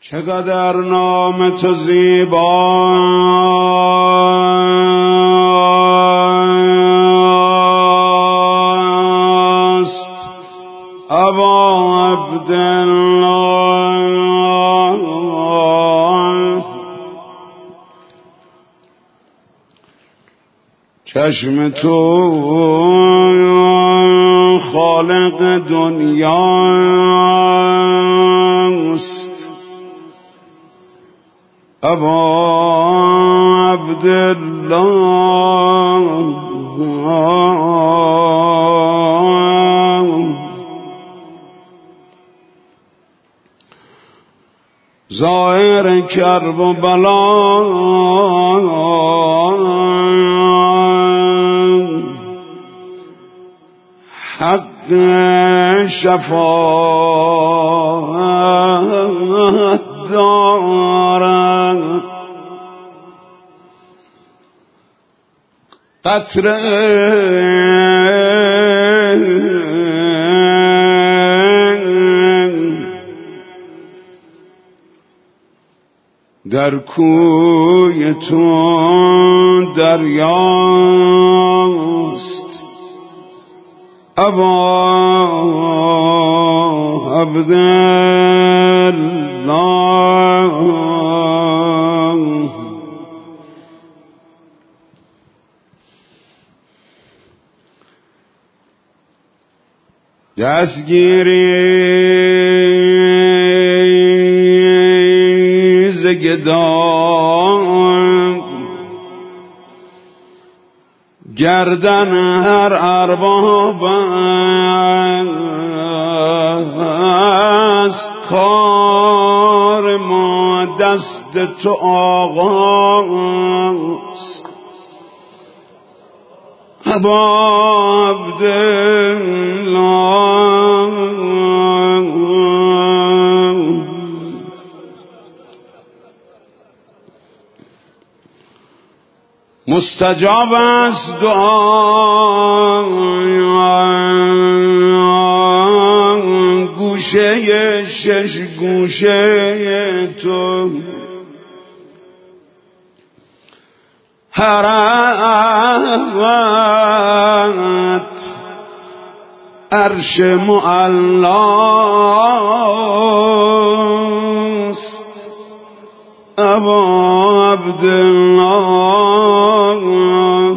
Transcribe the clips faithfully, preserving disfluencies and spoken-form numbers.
چقدر نام تو زیباست ابا عبدالله. چشم تو خالق دنیاست ابا عبدالله. ظاهر کرب و بلا حق شفاعت دارد قطره در کوی تو دریاست ابا عبدالله. دستگیری ز گدای گردن هر ارباب است کار ما دست تو آغاست ابا عبدالله. مستجاب است دعا گوشه شش گوشه تو حرمت عرش معلاست ابا عبدالله.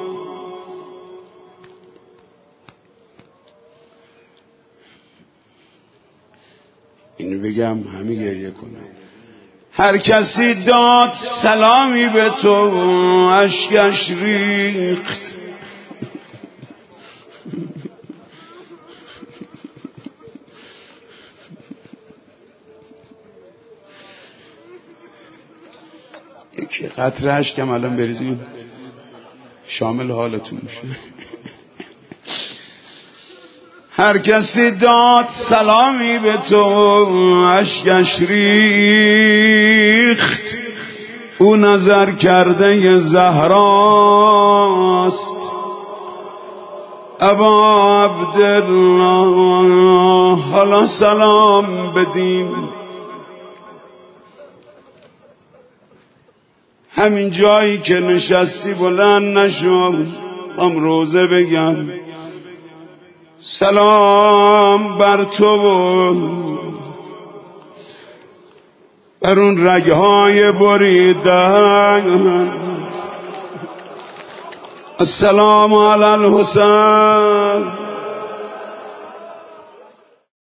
اینو بگم همه گریه کنم. هر کسی داد سلامی به تو اشکش ریخت یکی قطره اشکم الان بریزیم شامل حالتون میشه. هر کسی داد سلامی به تو اشکش ریخت او نظر کرده زهراست ابا عبدالله. حالا سلام بدیم همین جایی که نشستی بلند نشو هم روزه بگم سلام بر تو بر اون رگهای بریدن. السلام علی الحسین